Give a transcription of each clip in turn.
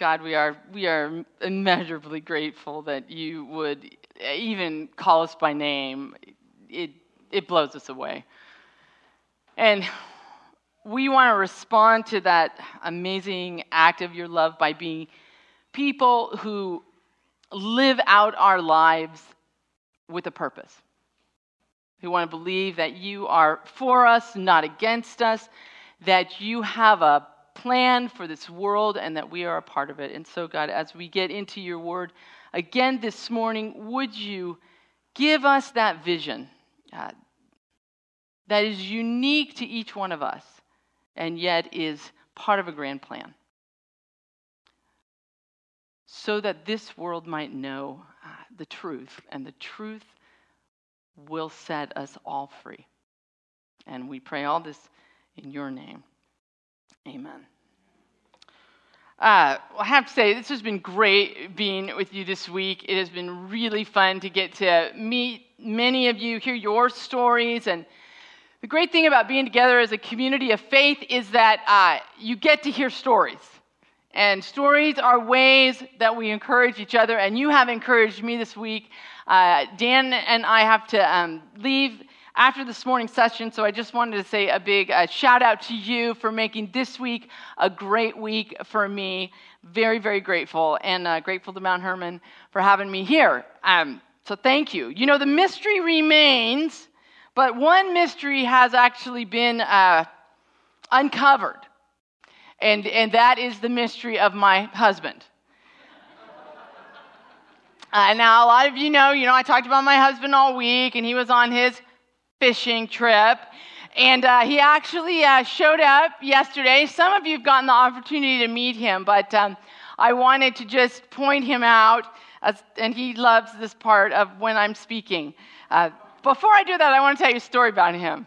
God, we are immeasurably grateful that you would even call us by name. It blows us away. And we want to respond to that amazing act of your love by being people who live out our lives with a purpose. We want to believe that you are for us, not against us, that you have a plan for this world and that we are a part of it. And so, God, as we get into your word again this morning, would you give us that vision that is unique to each one of us and yet is part of a grand plan, so that this world might know the truth, and the truth will set us all free. And we pray all this in your name. Amen. I have to say, this has been great being with you this week. It has been really fun to get to meet many of you, hear your stories. And the great thing about being together as a community of faith is that you get to hear stories. And stories are ways that we encourage each other. And you have encouraged me this week. Dan and I have to leave after this morning's session, so I just wanted to say a big shout out to you for making this week a great week for me. Very, very grateful, and grateful to Mount Hermon for having me here. So thank you. You know, the mystery remains, but one mystery has actually been uncovered, and that is the mystery of my husband. Now, a lot of you know, I talked about my husband all week, and he was on his fishing trip, and he actually showed up yesterday. Some of you have gotten the opportunity to meet him, but I wanted to just point him out, and he loves this part of when I'm speaking. Before I do that, I want to tell you a story about him.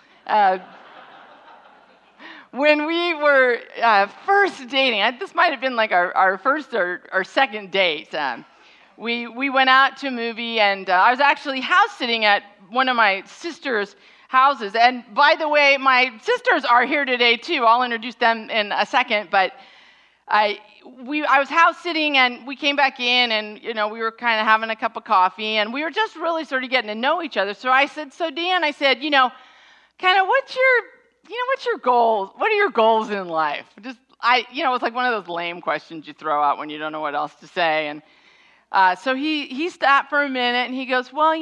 When we were first dating, this might have been like our first or second date, we went out to a movie, and I was actually house sitting at one of my sister's houses. And by the way, my sisters are here today too. I'll introduce them in a second. But I was house sitting, and we came back in, and we were kind of having a cup of coffee, and we were just really sort of getting to know each other. So I said, Dan, I said, kind of what's your goals? What are your goals in life? It's like one of those lame questions you throw out when you don't know what else to say. And so he stopped for a minute, and he goes, well,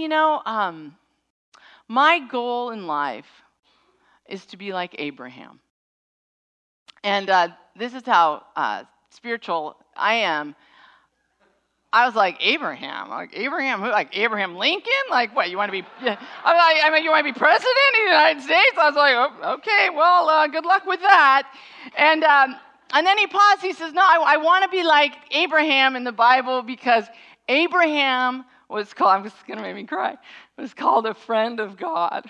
my goal in life is to be like Abraham. And this is how spiritual I am. I was like, Abraham? Like Abraham who? Like Abraham Lincoln? Like what, you want to be, you want to be president of the United States? I was like, oh, okay, well, good luck with that. And then he paused, he says, no, I want to be like Abraham in the Bible, because Abraham was called, I'm just going to make me cry, was called a friend of God.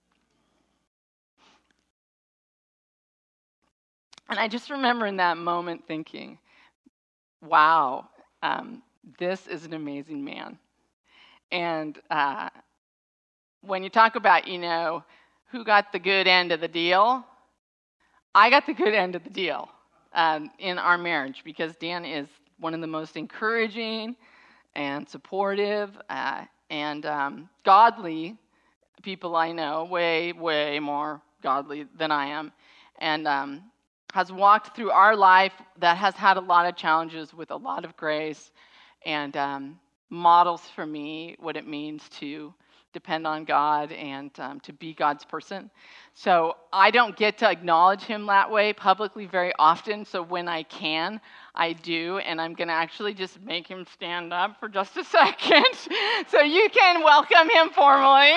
And I just remember in that moment thinking, wow, this is an amazing man. And when you talk about, who got the good end of the deal, I got the good end of the deal in our marriage, because Dan is one of the most encouraging and supportive and godly people I know, way, way more godly than I am, and has walked through our life that has had a lot of challenges with a lot of grace, and models for me what it means to depend on God and to be God's person. So I don't get to acknowledge him that way publicly very often, so when I can, I do, and I'm going to actually just make him stand up for just a second so you can welcome him formally.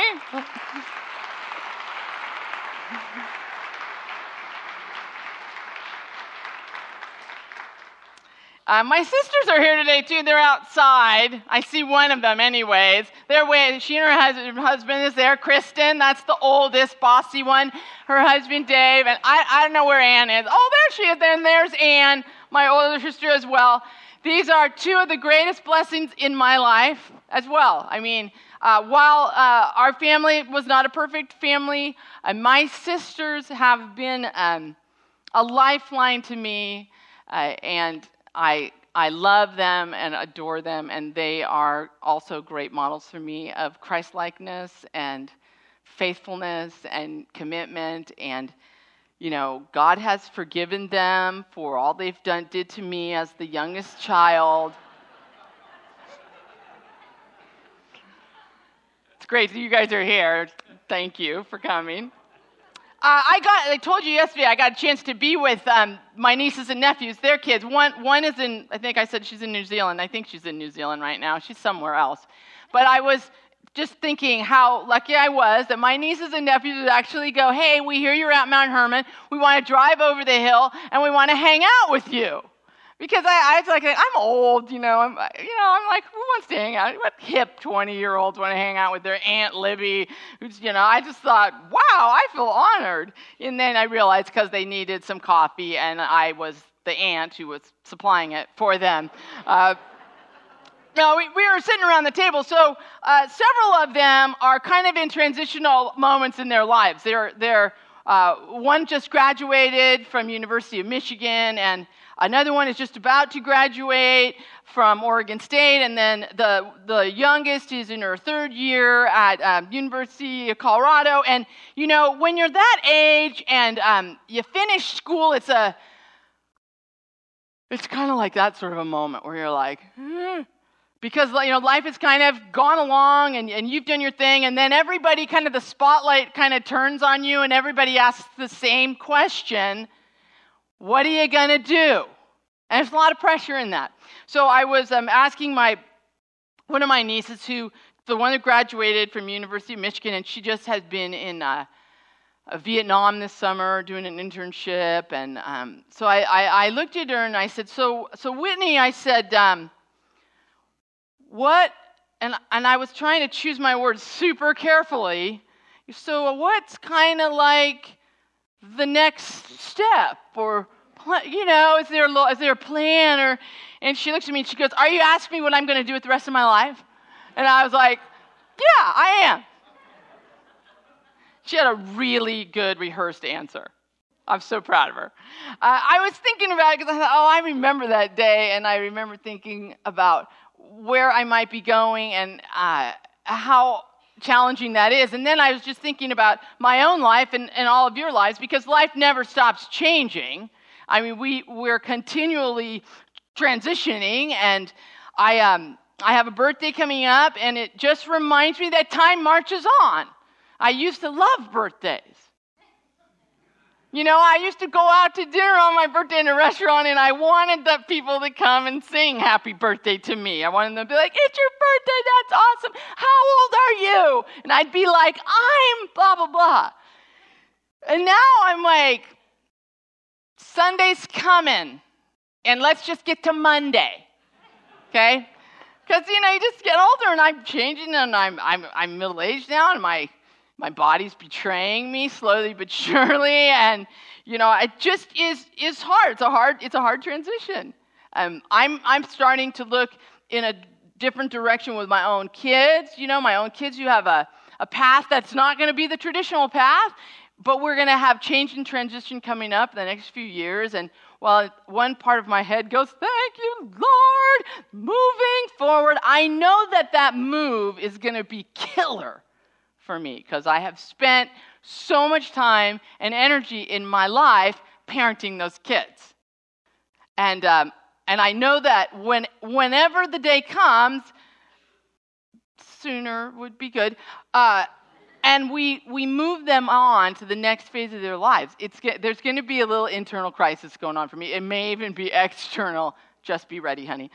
My sisters are here today, too. They're outside. I see one of them anyways. She and her husband is there. Kristen, that's the oldest, bossy one. Her husband, Dave. And I don't know where Ann is. Oh, there she is. Then there's Ann, my older sister as well. These are two of the greatest blessings in my life as well. I mean, while our family was not a perfect family, my sisters have been a lifeline to me, and I love them and adore them, and they are also great models for me of Christ-likeness and faithfulness and commitment. And God has forgiven them for all they've did to me as the youngest child. It's great that you guys are here. Thank you for coming. I told you yesterday, I got a chance to be with my nieces and nephews, their kids. One is in, I think I said she's in New Zealand. I think she's in New Zealand right now. She's somewhere else. But I was just thinking how lucky I was that my nieces and nephews would actually go, hey, we hear you're at Mount Hermon. We want to drive over the hill, and we want to hang out with you. Because I was like, I'm old, I'm like, who wants to hang out? What hip 20-year-olds want to hang out with their Aunt Libby? Who's, I just thought, wow, I feel honored. And then I realized because they needed some coffee, and I was the aunt who was supplying it for them. No, we were sitting around the table, so several of them are kind of in transitional moments in their lives. They're one just graduated from University of Michigan, and another one is just about to graduate from Oregon State, and then the youngest is in her third year at University of Colorado. And when you're that age and you finish school, it's kind of like that sort of a moment where you're like, because life has kind of gone along and you've done your thing, and then everybody kind of, the spotlight kind of turns on you, and everybody asks the same question: what are you going to do? And there's a lot of pressure in that. So I was asking one of my nieces, the one that graduated from University of Michigan, and she just has been in Vietnam this summer doing an internship. And so I looked at her and I said, so Whitney, I said, what, and I was trying to choose my words super carefully. So what's kind of like the next step, or is there a plan? And she looks at me and she goes, are you asking me what I'm going to do with the rest of my life? And I was like, yeah, I am. She had a really good rehearsed answer. I'm so proud of her. I was thinking about it because I thought, I remember that day, and I remember thinking about where I might be going and how challenging that is. And then I was just thinking about my own life and all of your lives, because life never stops changing. I mean, we're continually transitioning, and I have a birthday coming up, and it just reminds me that time marches on. I used to love birthdays. I used to go out to dinner on my birthday in a restaurant, and I wanted the people to come and sing happy birthday to me. I wanted them to be like, it's your birthday, that's awesome. How old are you? And I'd be like, I'm blah, blah, blah. And now I'm like, Sunday's coming, and let's just get to Monday, okay? Because, you just get older, and I'm changing, and I'm middle-aged now, and my body's betraying me slowly but surely, and it just is hard. It's a hard transition. I'm starting to look in a different direction with my own kids. My own kids who have a path that's not going to be the traditional path, but we're going to have change and transition coming up in the next few years. And while one part of my head goes, thank you, Lord, moving forward, I know that move is going to be killer for me, because I have spent so much time and energy in my life parenting those kids. And I know that whenever the day comes, sooner would be good, and we move them on to the next phase of their lives, there's going to be a little internal crisis going on for me. It may even be external. Just be ready, honey.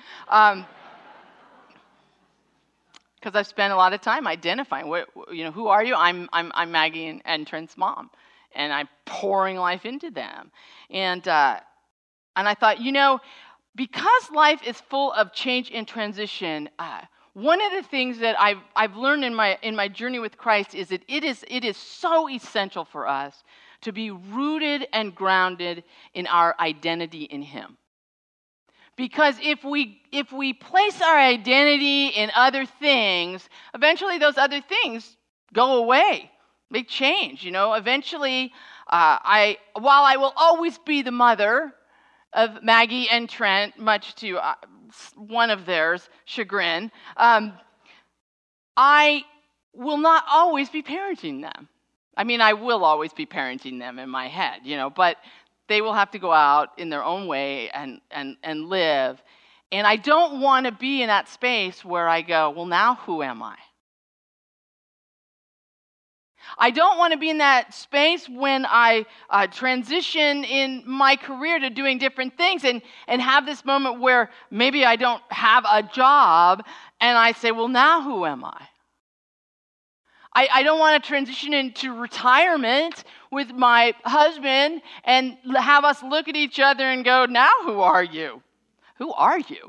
Because I've spent a lot of time identifying, who are you? I'm Maggie and Trent's mom, and I'm pouring life into them. And I thought, because life is full of change and transition, one of the things that I've learned in my journey with Christ is that it is so essential for us to be rooted and grounded in our identity in Him. Because if we place our identity in other things, eventually those other things go away. They change, Eventually, while I will always be the mother, of Maggie and Trent, much to one of theirs chagrin, I will not always be parenting them. I mean, I will always be parenting them in my head, but they will have to go out in their own way and live. And I don't want to be in that space where I go, well, now who am I? I don't want to be in that space when I transition in my career to doing different things and have this moment where maybe I don't have a job and I say, well, now who am I? I don't want to transition into retirement with my husband and have us look at each other and go, now who are you? Who are you?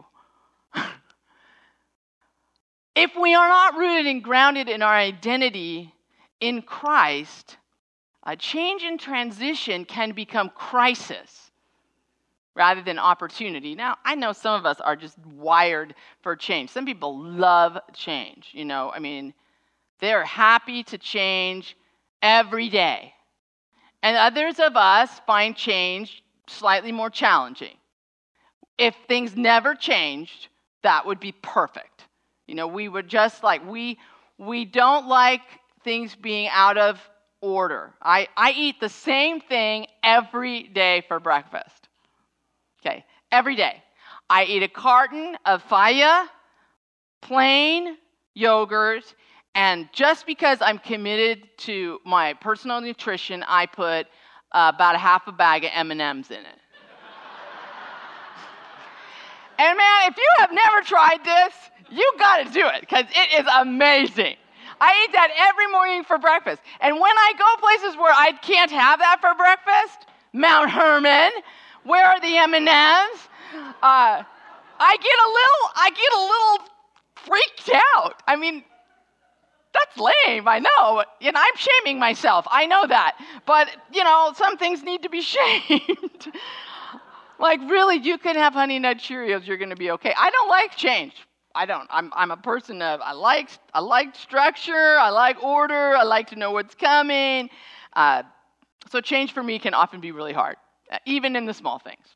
If we are not rooted and grounded in our identity in Christ, a change in transition can become crisis rather than opportunity. Now, I know some of us are just wired for change. Some people love change, they're happy to change every day. And others of us find change slightly more challenging. If things never changed, that would be perfect. We would just we don't like things being out of order. I eat the same thing every day for breakfast. Okay, every day. I eat a carton of Faya, plain yogurt, and just because I'm committed to my personal nutrition, I put about a half a bag of M&Ms in it. And man, if you have never tried this, you got to do it because it is amazing. I eat that every morning for breakfast. And when I go places where I can't have that for breakfast, Mount Hermon, where are the M&Ms? I get a little freaked out. I mean, that's lame, I know. And I'm shaming myself. I know that. But, some things need to be shamed. Really, you can have Honey Nut Cheerios, you're going to be okay. I don't like change. I don't. I'm a person of, I like structure, I like order, I like to know what's coming. So change for me can often be really hard, even in the small things.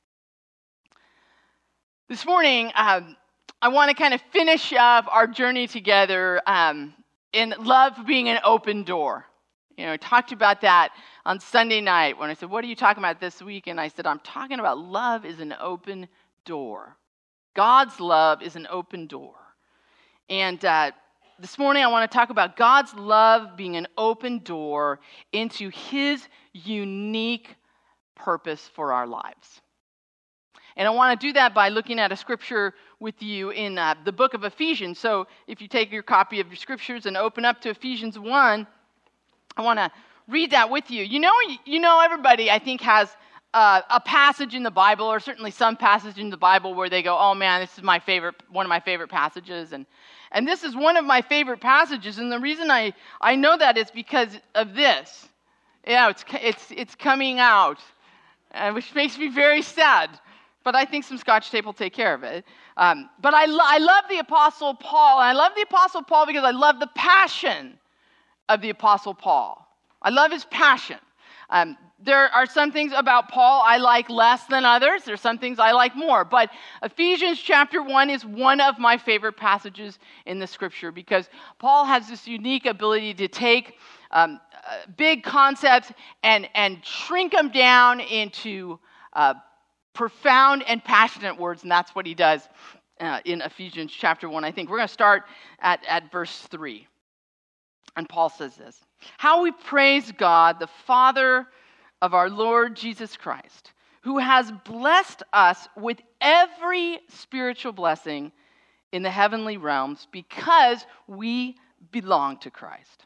This morning, I want to kind of finish up our journey together in love being an open door. I talked about that on Sunday night when I said, what are you talking about this week? And I said, I'm talking about love is an open door. God's love is an open door. And this morning I want to talk about God's love being an open door into his unique purpose for our lives. And I want to do that by looking at a scripture with you in the book of Ephesians. So if you take your copy of your scriptures and open up to Ephesians 1, I want to read that with you. Everybody, I think, has a passage in the Bible, or certainly some passage in the Bible where they go, oh man, this is one of my favorite passages. And this is one of my favorite passages. And the reason I know that is because of this. It's coming out, which makes me very sad. But I think some Scotch tape will take care of it. But I love the Apostle Paul. And I love the Apostle Paul because I love the passion of the Apostle Paul. I love his passion. There are some things about Paul I like less than others. There's some things I like more. But Ephesians chapter 1 is one of my favorite passages in the scripture because Paul has this unique ability to take big concepts and shrink them down into profound and passionate words, and that's what he does in Ephesians chapter 1. I think we're going to start at verse 3. And Paul says this, how we praise God, the Father of our Lord Jesus Christ, who has blessed us with every spiritual blessing in the heavenly realms because we belong to Christ.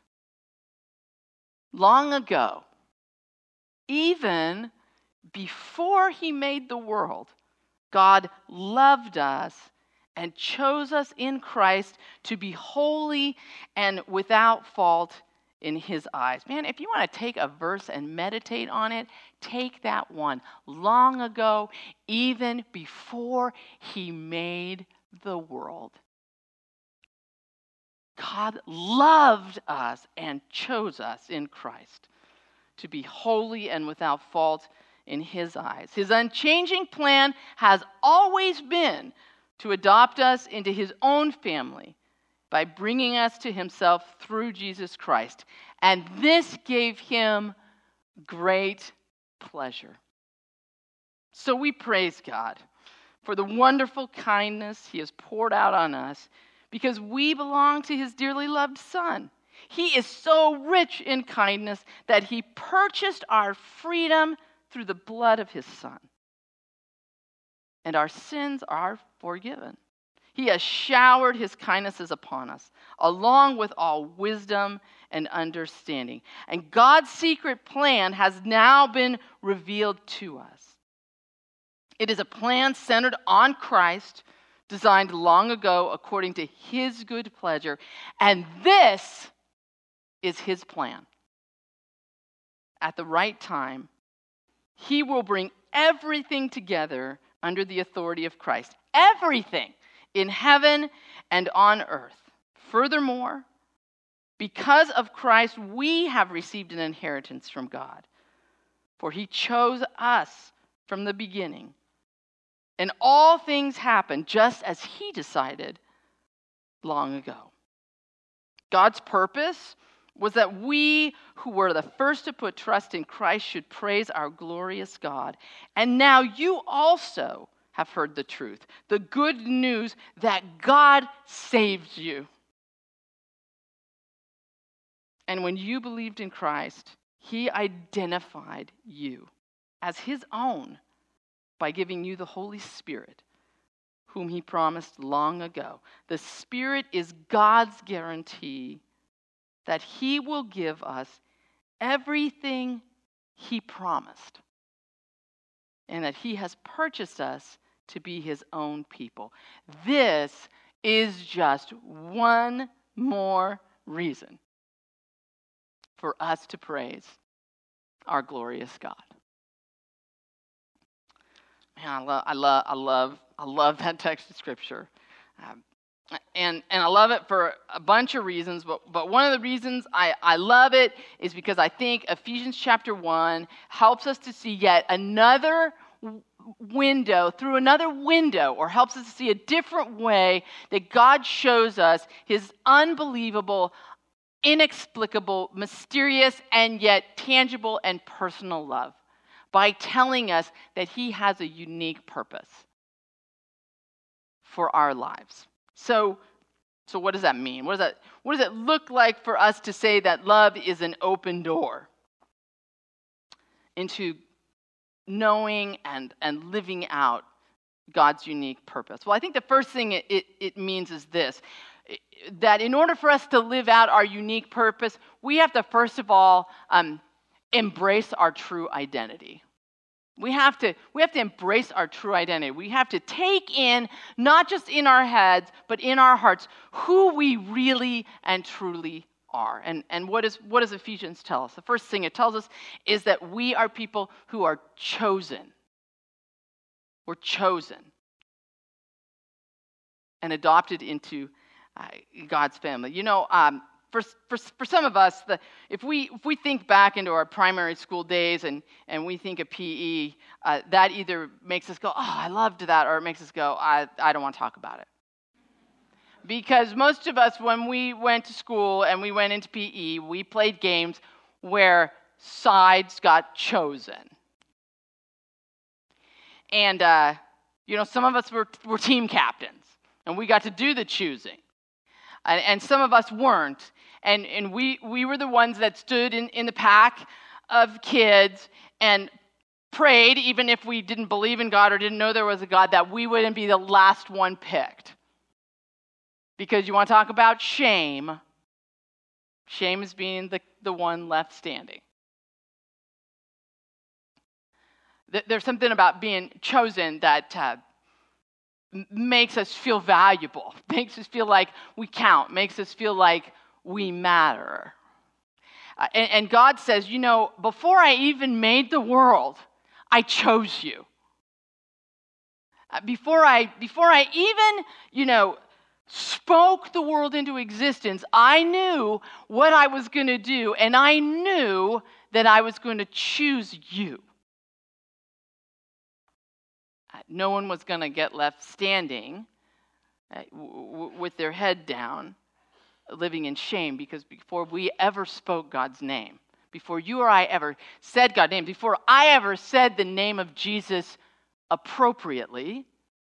Long ago, even before he made the world, God loved us and chose us in Christ to be holy and without fault in his eyes. Man, if you want to take a verse and meditate on it, take that one. Long ago, even before he made the world, God loved us and chose us in Christ to be holy and without fault in his eyes. His unchanging plan has always been to adopt us into his own family by bringing us to himself through Jesus Christ. And this gave him great pleasure. So we praise God for the wonderful kindness he has poured out on us because we belong to his dearly loved Son. He is so rich in kindness that he purchased our freedom through the blood of his Son. And our sins are forgiven. He has showered his kindnesses upon us, along with all wisdom and understanding. And God's secret plan has now been revealed to us. It is a plan centered on Christ, designed long ago according to his good pleasure. And this is his plan. At the right time, he will bring everything together under the authority of Christ. Everything in heaven and on earth. Furthermore, because of Christ, we have received an inheritance from God. For he chose us from the beginning. And all things happened just as he decided long ago. God's purpose was that we who were the first to put trust in Christ should praise our glorious God. And now you also have heard the truth, the good news that God saved you. And when you believed in Christ, he identified you as his own by giving you the Holy Spirit, whom he promised long ago. The Spirit is God's guarantee that he will give us everything he promised, and that he has purchased us to be his own people. This is just one more reason for us to praise our glorious God. Man, I love that text of scripture, and I love it for a bunch of reasons. But one of the reasons I love it is because I think Ephesians chapter 1 helps us to see yet another window, through another window, or helps us to see a different way that God shows us his unbelievable, inexplicable, mysterious, and yet tangible and personal love, by telling us that he has a unique purpose for our lives. So what does that mean? What does it look like for us to say that love is an open door into knowing and living out God's unique purpose? Well, I think the first thing it means is this, that in order for us to live out our unique purpose, we have to first of all embrace our true identity. We have to embrace our true identity. We have to take in, not just in our heads, but in our hearts, who we really and truly are. And what does Ephesians tell us? The first thing it tells us is that we are people who are chosen. We're chosen and adopted into God's family. You know, for some of us, if we think back into our primary school days and we think of PE, that either makes us go, oh, I loved that, or it makes us go, I don't want to talk about it. Because most of us, when we went to school and we went into PE, we played games where sides got chosen. And, some of us were team captains, and we got to do the choosing. And some of us weren't. And we were the ones that stood in the pack of kids and prayed, even if we didn't believe in God or didn't know there was a God, that we wouldn't be the last one picked. Because you want to talk about shame. Shame is being the one left standing. There's something about being chosen that makes us feel valuable, makes us feel like we count, makes us feel like we matter. And God says, before I even made the world, I chose you. Before I even, spoke the world into existence, I knew what I was going to do, and I knew that I was going to choose you. no one was going to get left standing with their head down, living in shame, because before we ever spoke God's name, before you or I ever said God's name, before I ever said the name of Jesus appropriately,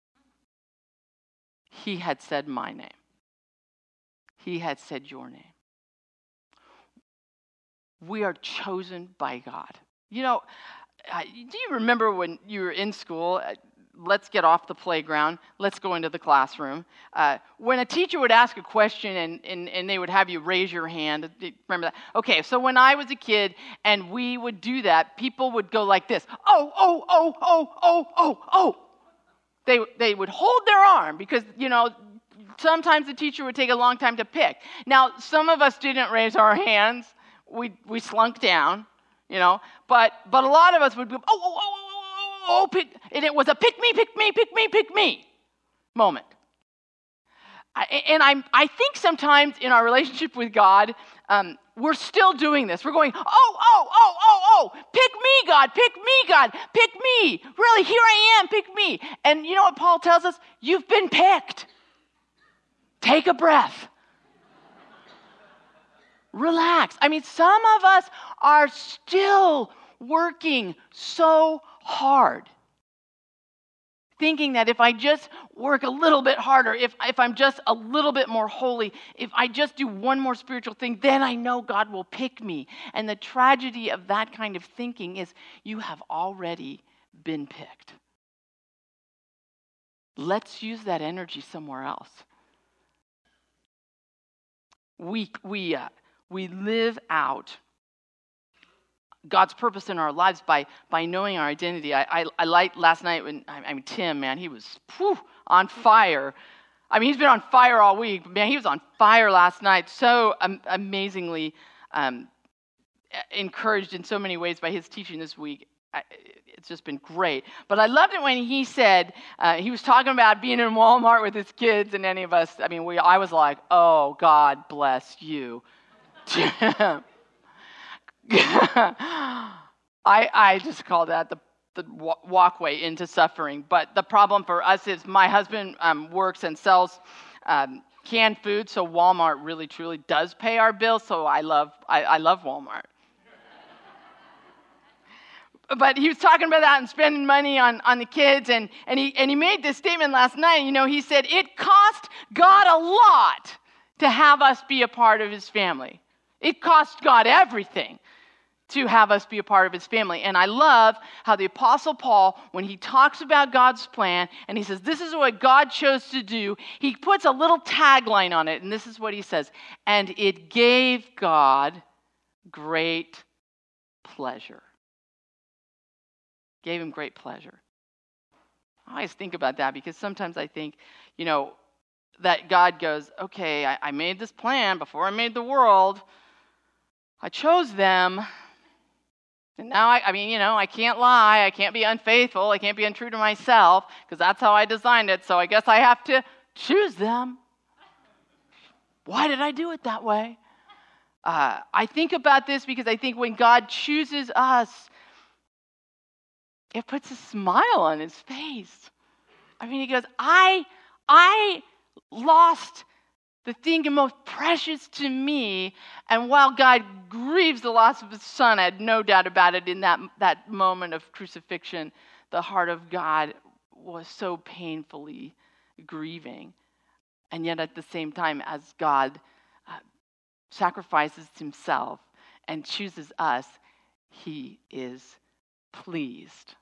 he had said my name. He had said your name. We are chosen by God. You know, do you remember when you were in school? Let's get off the playground. Let's go into the classroom. When a teacher would ask a question and they would have you raise your hand. Remember that? Okay, so when I was a kid and we would do that, people would go like this. Oh, oh, oh, oh, oh, oh, oh. They would hold their arm because, you know, sometimes the teacher would take a long time to pick. Now, some of us didn't raise our hands. We slunk down, you know. But a lot of us would go, oh, oh, oh, oh, oh, oh, pick. And it was a pick me moment. I think sometimes in our relationship with God, we're still doing this. We're going, oh, pick me, God, pick me. Really, here I am, pick me. And you know what Paul tells us? You've been picked. Take a breath. Relax. I mean, some of us are still working so hard, thinking that if I just work a little bit harder, if I'm just a little bit more holy, if I just do one more spiritual thing, then I know God will pick me. And the tragedy of that kind of thinking is you have already been picked. Let's use that energy somewhere else. We live out God's purpose in our lives by knowing our identity. I liked last night when, Tim, man, he was on fire. I mean, he's been on fire all week. But man, he was on fire last night. So amazingly encouraged in so many ways by his teaching this week. It's just been great. But I loved it when he said, he was talking about being in Walmart with his kids, and any of us, I was like, oh, God bless you. I just call that the walkway into suffering. But the problem for us is my husband works and sells canned food, so Walmart really truly does pay our bills. So I love Walmart. But he was talking about that and spending money on the kids, and he made this statement last night. You know, he said it cost God a lot to have us be a part of his family. It cost God everything to have us be a part of his family. And I love how the Apostle Paul, when he talks about God's plan, and he says, this is what God chose to do, he puts a little tagline on it, and this is what he says, and it gave God great pleasure. Gave him great pleasure. I always think about that because sometimes I think, you know, that God goes, okay, I made this plan before I made the world. I chose them. And now, I can't lie. I can't be unfaithful. I can't be untrue to myself because that's how I designed it. So I guess I have to choose them. Why did I do it that way? I think about this because I think when God chooses us, it puts a smile on his face. He goes, I lost the thing most precious to me, and while God grieves the loss of his son, I had no doubt about it, in that moment of crucifixion, the heart of God was so painfully grieving. And yet at the same time, as God sacrifices himself and chooses us, he is pleased.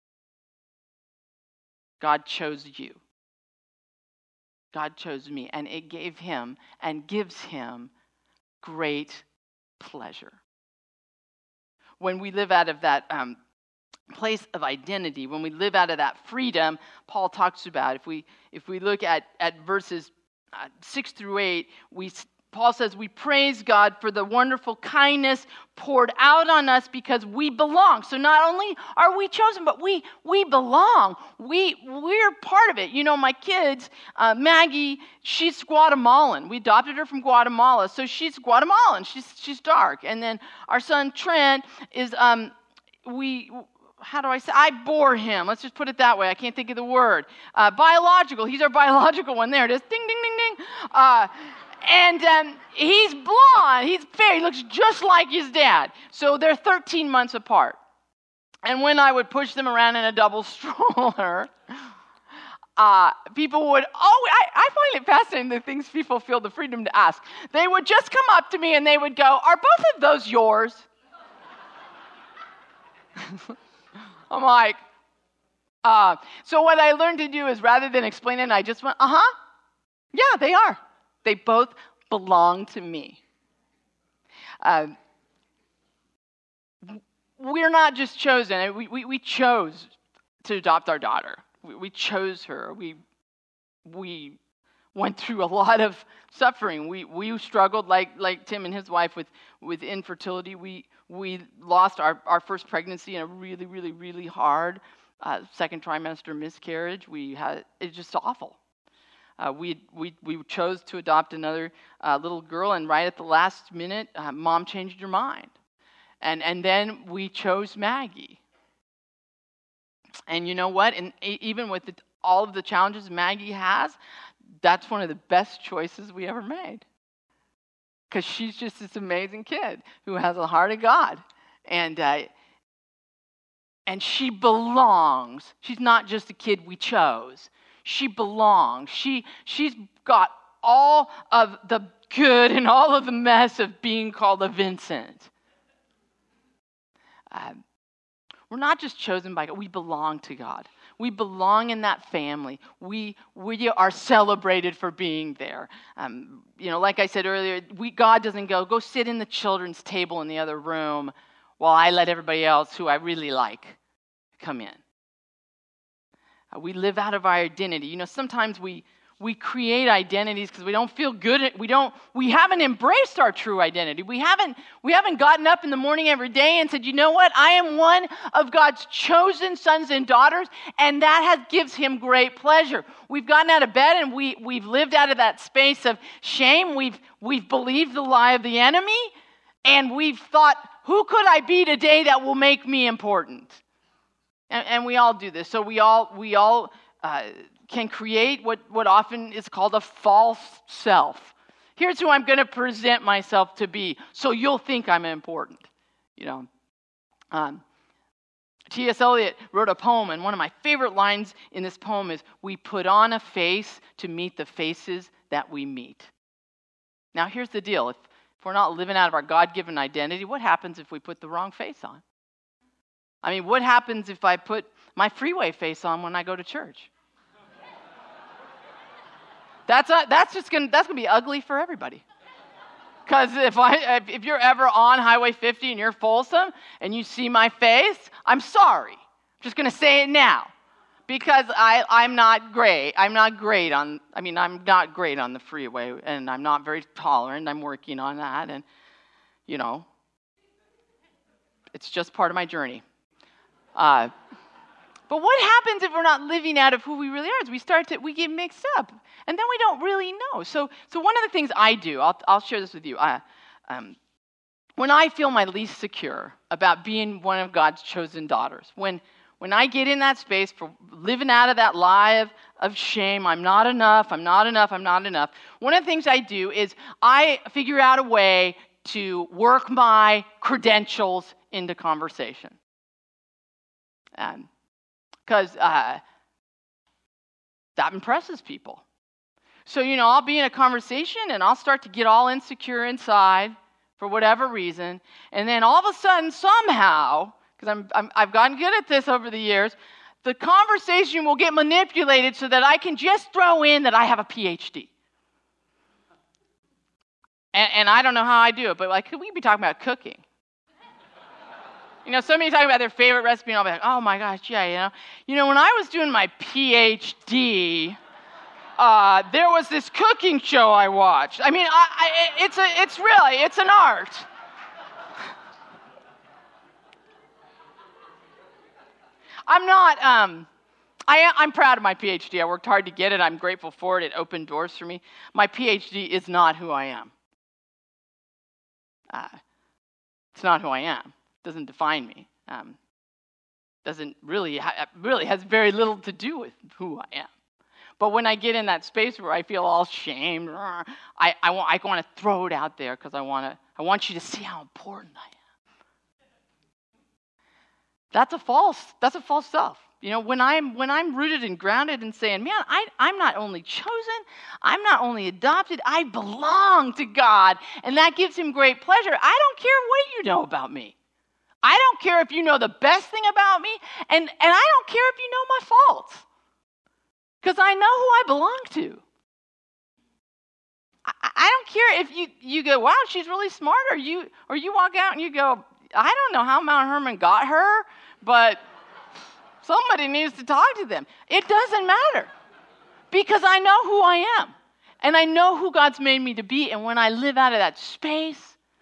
God chose you. God chose me, and it gave him and gives him great pleasure. When we live out of that place of identity, when we live out of that freedom, Paul talks about, if we look at verses 6 through 8, Paul says, we praise God for the wonderful kindness poured out on us because we belong. So not only are we chosen, but we belong. We're part of it. You know, my kids, Maggie, she's Guatemalan. We adopted her from Guatemala, so she's Guatemalan. She's dark. And then our son Trent is how do I say? I bore him. Let's just put it that way. I can't think of the word. Biological. He's our biological one. There it is. Ding, ding, ding, ding. And he's blonde. He's fair. He looks just like his dad. So they're 13 months apart. And when I would push them around in a double stroller, people would, I find it fascinating the things people feel the freedom to ask. They would just come up to me and they would go, are both of those yours? I'm like, so what I learned to do is rather than explain it, I just went, yeah, they are. They both belong to me. We're not just chosen. We chose to adopt our daughter. We chose her. We went through a lot of suffering. We struggled like Tim and his wife with infertility. We lost our first pregnancy in a really, really, really hard second trimester miscarriage. It's just awful. We chose to adopt another little girl, and right at the last minute, mom changed her mind. And then we chose Maggie. And you know what? And even with all of the challenges Maggie has, that's one of the best choices we ever made. Because she's just this amazing kid who has a heart of God. And she belongs. She's not just a kid we chose. She belongs. She's got all of the good and all of the mess of being called a Vincent. We're not just chosen by God. We belong to God. We belong in that family. We are celebrated for being there. Like I said earlier, God doesn't go sit in the children's table in the other room while I let everybody else who I really like come in. We live out of our identity. Sometimes we create identities because we don't feel good. We haven't embraced our true identity. We haven't gotten up in the morning every day and said, you know what? I am one of God's chosen sons and daughters, and that gives him great pleasure. We've gotten out of bed and we've lived out of that space of shame. We've believed the lie of the enemy, and we've thought, who could I be today that will make me important? And we all do this. So we all can create what often is called a false self. Here's who I'm going to present myself to be, so you'll think I'm important. T.S. Eliot wrote a poem, and one of my favorite lines in this poem is, we put on a face to meet the faces that we meet. Now, here's the deal. If we're not living out of our God-given identity, what happens if we put the wrong face on? What happens if I put my freeway face on when I go to church? That's gonna be ugly for everybody. Because if you're ever on Highway 50 and you're Folsom and you see my face, I'm sorry. I'm just gonna say it now, because I'm not great. I'm not great on the freeway, and I'm not very tolerant. I'm working on that, and it's just part of my journey. But what happens if we're not living out of who we really are? Is we get mixed up, and then we don't really know. So one of the things I do, I'll share this with you. When I feel my least secure about being one of God's chosen daughters, when I get in that space for living out of that lie of shame, I'm not enough, I'm not enough, I'm not enough, one of the things I do is I figure out a way to work my credentials into conversation. Because that impresses people. So, I'll be in a conversation and I'll start to get all insecure inside for whatever reason. And then all of a sudden, somehow, because I've gotten good at this over the years, the conversation will get manipulated so that I can just throw in that I have a PhD. And I don't know how I do it, but could we be talking about cooking? Somebody talking about their favorite recipe, and I'll be like, oh my gosh, yeah, when I was doing my PhD, there was this cooking show I watched. It's an art. I'm proud of my PhD. I worked hard to get it. I'm grateful for it. It opened doors for me. My PhD is not who I am. It's not who I am. Doesn't define me. doesn't really has very little to do with who I am. But when I get in that space where I feel all shamed, I want to throw it out there because I want you to see how important I am. That's a false self. When I'm rooted and grounded and saying, man, I'm not only chosen, I'm not only adopted, I belong to God, and that gives him great pleasure. I don't care what you know about me. I don't care if you know the best thing about me, and I don't care if you know my faults, because I know who I belong to. I don't care if you go, wow, she's really smart, or you walk out and you go, I don't know how Mount Hermon got her, but somebody needs to talk to them. It doesn't matter, because I know who I am, and I know who God's made me to be, and when I live out of that space,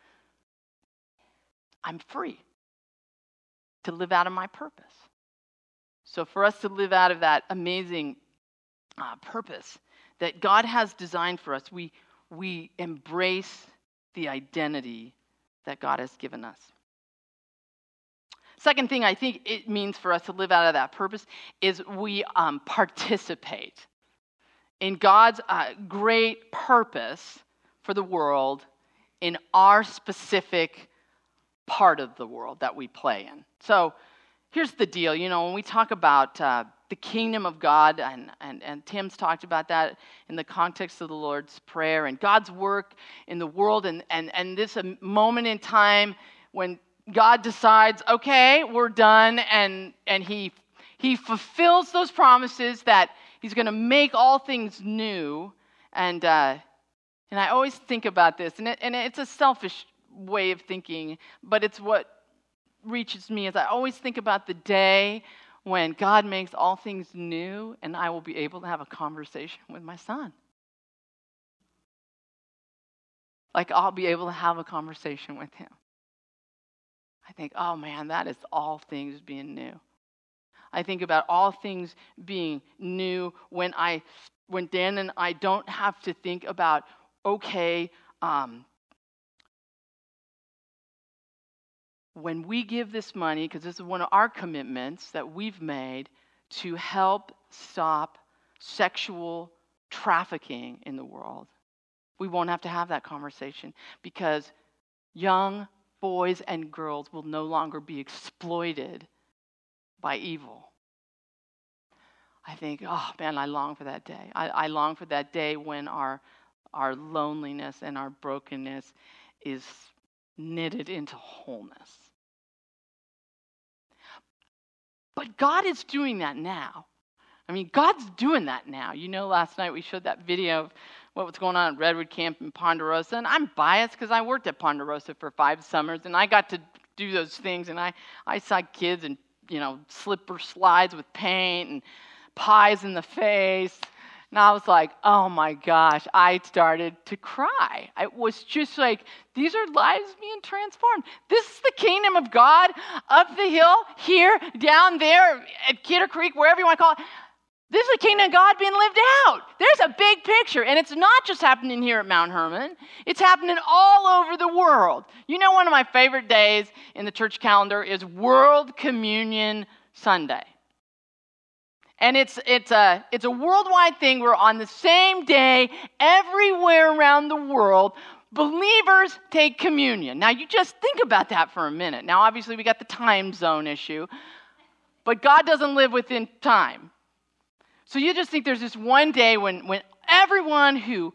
I'm free to live out of my purpose. So for us to live out of that amazing purpose that God has designed for us, we embrace the identity that God has given us. Second thing I think it means for us to live out of that purpose is we participate in God's great purpose for the world in our specific part of the world that we play in. So here's the deal. When we talk about the kingdom of God, and Tim's talked about that in the context of the Lord's Prayer and God's work in the world, and this a moment in time when God decides, okay, we're done, and he fulfills those promises that he's going to make all things new, and I always think about this, and it's a selfish way of thinking, but it's what reaches me. As I always think about the day when God makes all things new, and I will be able to have a conversation with my son. Like, I'll be able to have a conversation with him. I think, oh man, that is all things being new. I think about all things being new when Dan and I don't have to think about, okay, when we give this money, because this is one of our commitments that we've made to help stop sexual trafficking in the world, we won't have to have that conversation, because young boys and girls will no longer be exploited by evil. I think, oh man, I long for that day. I long for that day when our loneliness and our brokenness is knitted into wholeness. But God is doing that now. I mean, God's doing that now. Last night we showed that video of what was going on at Redwood Camp in Ponderosa, and I'm biased because I worked at Ponderosa for 5 summers, and I got to do those things, and I saw kids and slipper slides with paint and pies in the face, and I was like, oh my gosh, I started to cry. It was just like, these are lives being transformed. This is the kingdom of God up the hill, here, down there, at Kidder Creek, wherever you want to call it. This is the kingdom of God being lived out. There's a big picture, and it's not just happening here at Mount Hermon. It's happening all over the world. One of my favorite days in the church calendar is World Communion Sunday. And it's a worldwide thing where on the same day, everywhere around the world, believers take communion. Now, you just think about that for a minute. Now, obviously, we got the time zone issue, but God doesn't live within time. So you just think there's this one day when everyone who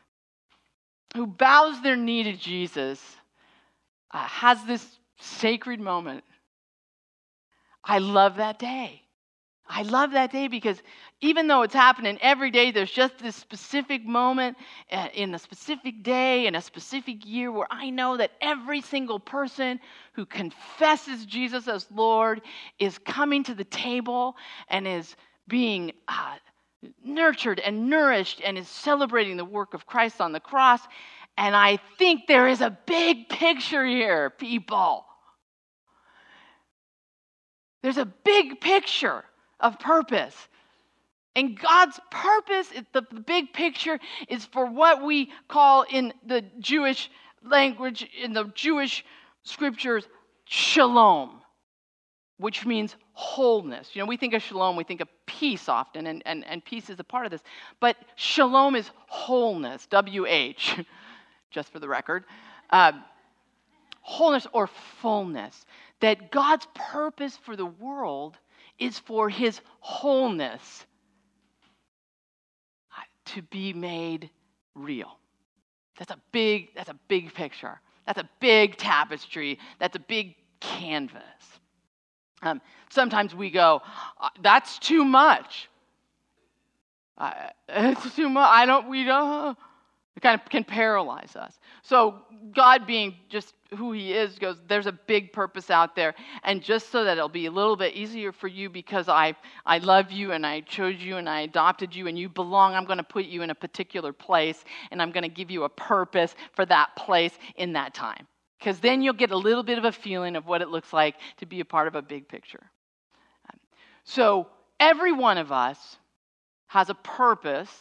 bows their knee to Jesus has this sacred moment. I love that day. I love that day because even though it's happening every day, there's just this specific moment in a specific day, in a specific year, where I know that every single person who confesses Jesus as Lord is coming to the table and is being nurtured and nourished and is celebrating the work of Christ on the cross. And I think there is a big picture here, people. There's a big picture of purpose. And God's purpose, the big picture, is for what we call in the Jewish language, in the Jewish scriptures, shalom, which means wholeness. We think of shalom, we think of peace often, and peace is a part of this. But shalom is wholeness, W-H, just for the record. Wholeness or fullness. That God's purpose for the world is for his wholeness to be made real. That's a big picture. That's a big tapestry. That's a big canvas. Sometimes we go, that's too much. It's too much. It kind of can paralyze us. So God, being just who he is, goes, there's a big purpose out there. And just so that it'll be a little bit easier for you because I love you and I chose you and I adopted you and you belong, I'm going to put you in a particular place and I'm going to give you a purpose for that place in that time. Because then you'll get a little bit of a feeling of what it looks like to be a part of a big picture. So every one of us has a purpose.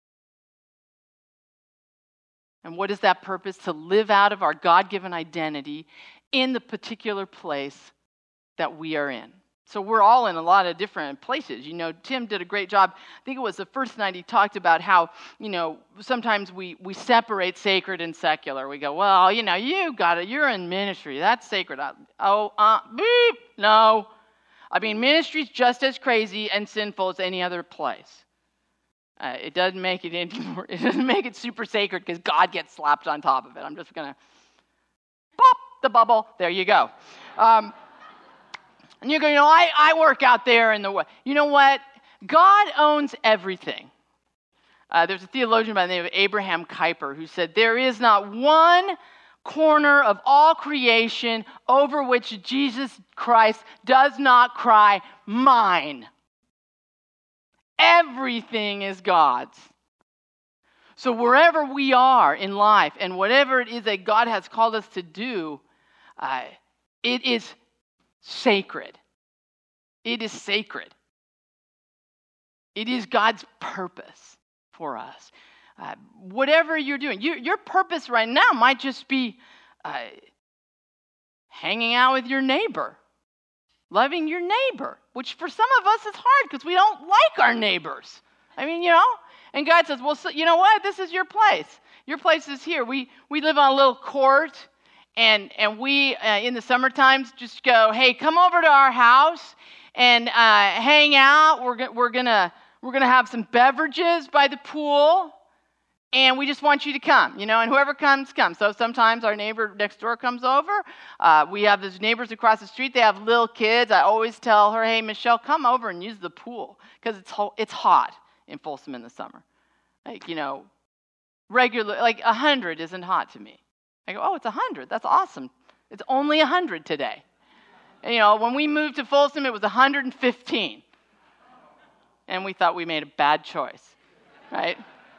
And what is that purpose? To live out of our God-given identity in the particular place that we are in. So we're all in a lot of different places. Tim did a great job. I think it was the first night he talked about how, sometimes we separate sacred and secular. We go, well, you got it. You're in ministry. That's sacred. Beep. No. Ministry's just as crazy and sinful as any other place. It doesn't make it anymore. It doesn't make it super sacred because God gets slapped on top of it. I'm just going to pop the bubble. There you go. And you go, I work out there in the... You know what? God owns everything. There's a theologian by the name of Abraham Kuyper who said, there is not one corner of all creation over which Jesus Christ does not cry, mine. Everything is God's. So wherever we are in life and whatever it is that God has called us to do, it is sacred. It is sacred. It is God's purpose for us. Whatever you're doing, your purpose right now might just be hanging out with your neighbor. Loving your neighbor, which for some of us is hard because we don't like our neighbors. And God says, well, so, you know what? This is your place. Your place is here. We live on a little court, and we, in the summer times, just go, hey, come over to our house and hang out. We're gonna have some beverages by the pool. And we just want you to come, and whoever comes. So sometimes our neighbor next door comes over. We have those neighbors across the street. They have little kids. I always tell her, hey, Michelle, come over and use the pool because it's hot in Folsom in the summer. Regular, 100 isn't hot to me. I go, oh, it's 100. That's awesome. It's only 100 today. And, when we moved to Folsom, it was 115. And we thought we made a bad choice, right?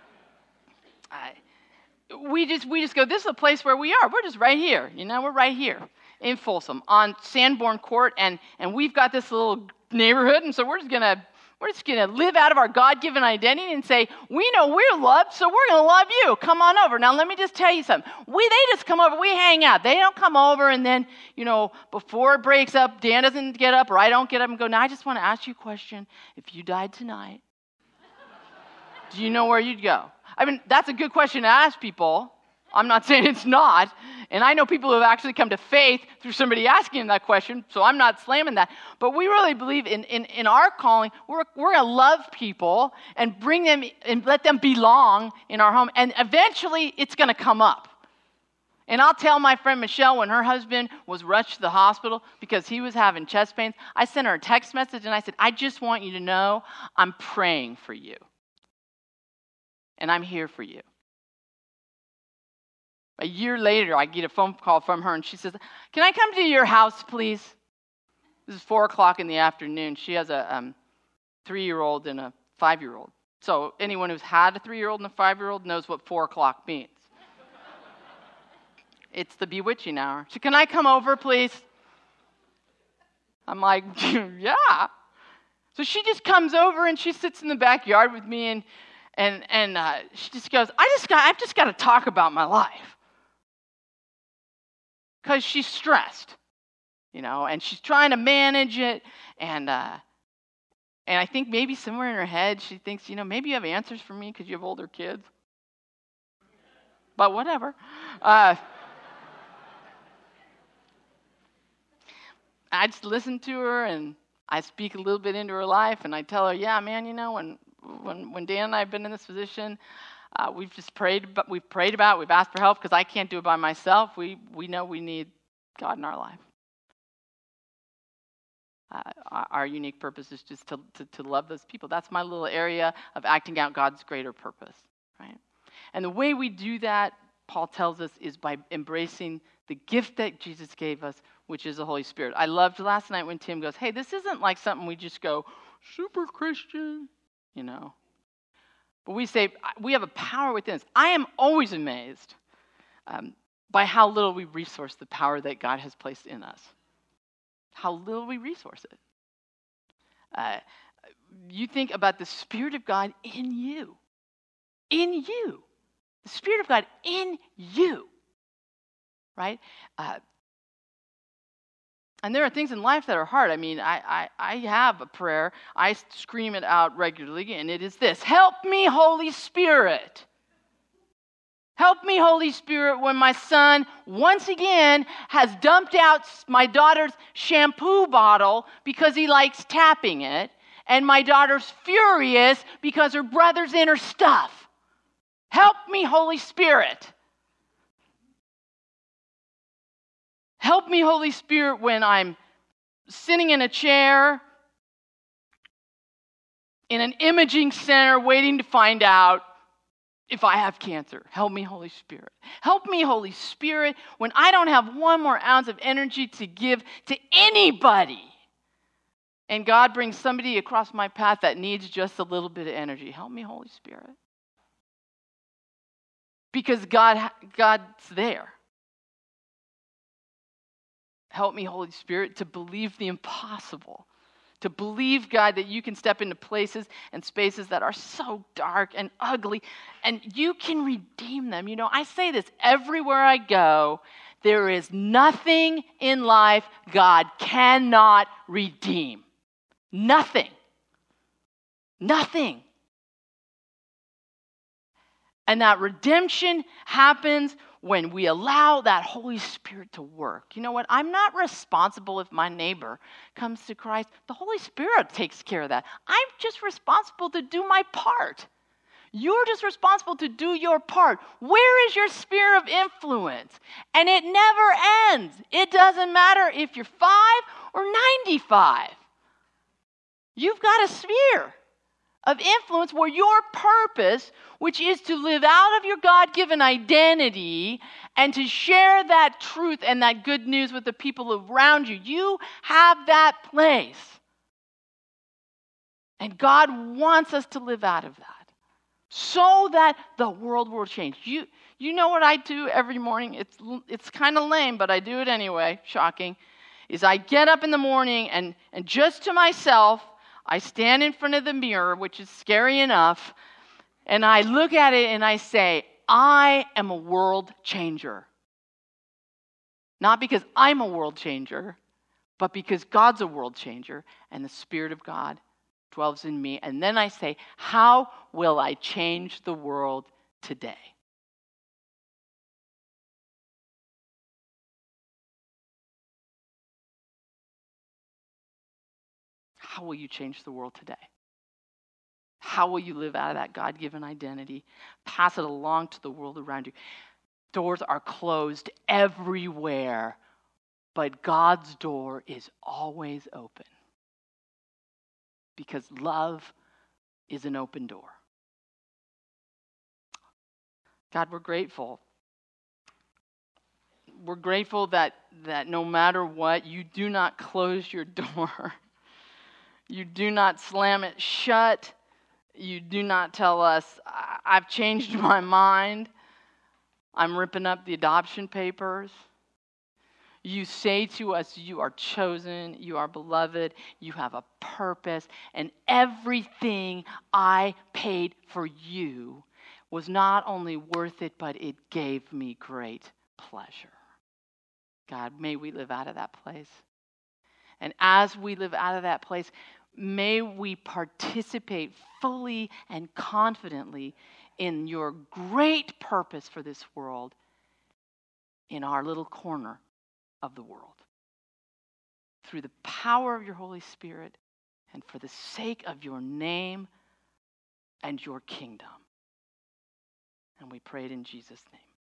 We just go, this is a place where we are. We're just right here. We're right here in Folsom on Sanborn Court, and we've got this little neighborhood, and so we're just gonna live out of our God-given identity and say, we know we're loved, so we're gonna love you. Come on over. Now let me just tell you something. They just come over, we hang out. They don't come over and then, before it breaks up, Dan doesn't get up or I don't get up and go, now I just want to ask you a question. If you died tonight, do you know where you'd go? That's a good question to ask people. I'm not saying it's not. And I know people who have actually come to faith through somebody asking them that question, so I'm not slamming that. But we really believe in our calling, we're going to love people and bring them and let them belong in our home. And eventually, it's going to come up. And I'll tell my friend Michelle, when her husband was rushed to the hospital because he was having chest pains, I sent her a text message and I said, I just want you to know I'm praying for you. And I'm here for you. A year later, I get a phone call from her, and she says, can I come to your house, please? This is 4 o'clock in the afternoon. She has a 3-year-old and a 5-year-old. So anyone who's had a 3-year-old and a 5-year-old knows what 4 o'clock means. It's the bewitching hour. So can I come over, please? I'm like, yeah. So she just comes over, and she sits in the backyard with me, and she just goes, I've just got to talk about my life. Because she's stressed. and she's trying to manage it, and I think maybe somewhere in her head she thinks, maybe you have answers for me because you have older kids. But whatever. I just listen to her, and I speak a little bit into her life, and I tell her, yeah, man, when Dan and I have been in this position, we've just prayed about, we've asked for help because I can't do it by myself. We know we need God in our life. Our unique purpose is just to love those people. That's my little area of acting out God's greater purpose, right? And the way we do that, Paul tells us, is by embracing the gift that Jesus gave us, which is the Holy Spirit. I loved last night when Tim goes, hey, this isn't like something we just go, super Christian, But we say, we have a power within us. I am always amazed by how little we resource the power that God has placed in us. How little we resource it. You think about the Spirit of God in you. In you. The Spirit of God in you. Right? And there are things in life that are hard. I mean, I have a prayer. I scream it out regularly, and it is this: help me, Holy Spirit. Help me, Holy Spirit, when my son once again has dumped out my daughter's shampoo bottle because he likes tapping it, and my daughter's furious because her brother's in her stuff. Help me, Holy Spirit. Help me, Holy Spirit, when I'm sitting in a chair in an imaging center waiting to find out if I have cancer. Help me, Holy Spirit. Help me, Holy Spirit, when I don't have one more ounce of energy to give to anybody, and God brings somebody across my path that needs just a little bit of energy. Help me, Holy Spirit. Because God's there. Help me, Holy Spirit, to believe the impossible. To believe, God, that you can step into places and spaces that are so dark and ugly, and you can redeem them. I say this everywhere I go. There is nothing in life God cannot redeem. Nothing. Nothing. And that redemption happens when we allow that Holy Spirit to work. You know what? I'm not responsible if my neighbor comes to Christ. The Holy Spirit takes care of that. I'm just responsible to do my part. You're just responsible to do your part. Where is your sphere of influence? And it never ends. It doesn't matter if you're 5 or 95. You've got a sphere of influence where your purpose, which is to live out of your God-given identity and to share that truth and that good news with the people around you, you have that place. And God wants us to live out of that so that the world will change. You know what I do every morning? It's kind of lame, but I do it anyway. Shocking. Is I get up in the morning and just to myself, I stand in front of the mirror, which is scary enough, and I look at it and I say, I am a world changer. Not because I'm a world changer, but because God's a world changer and the Spirit of God dwells in me. And then I say, how will I change the world today? How will you change the world today? How will you live out of that God-given identity? Pass it along to the world around you. Doors are closed everywhere, but God's door is always open. Because love is an open door. God, we're grateful. We're grateful that no matter what, you do not close your door. You do not slam it shut. You do not tell us, I've changed my mind. I'm ripping up the adoption papers. You say to us, you are chosen, you are beloved, you have a purpose, and everything I paid for you was not only worth it, but it gave me great pleasure. God, may we live out of that place. And as we live out of that place, may we participate fully and confidently in your great purpose for this world in our little corner of the world. Through the power of your Holy Spirit and for the sake of your name and your kingdom. And we pray it in Jesus' name.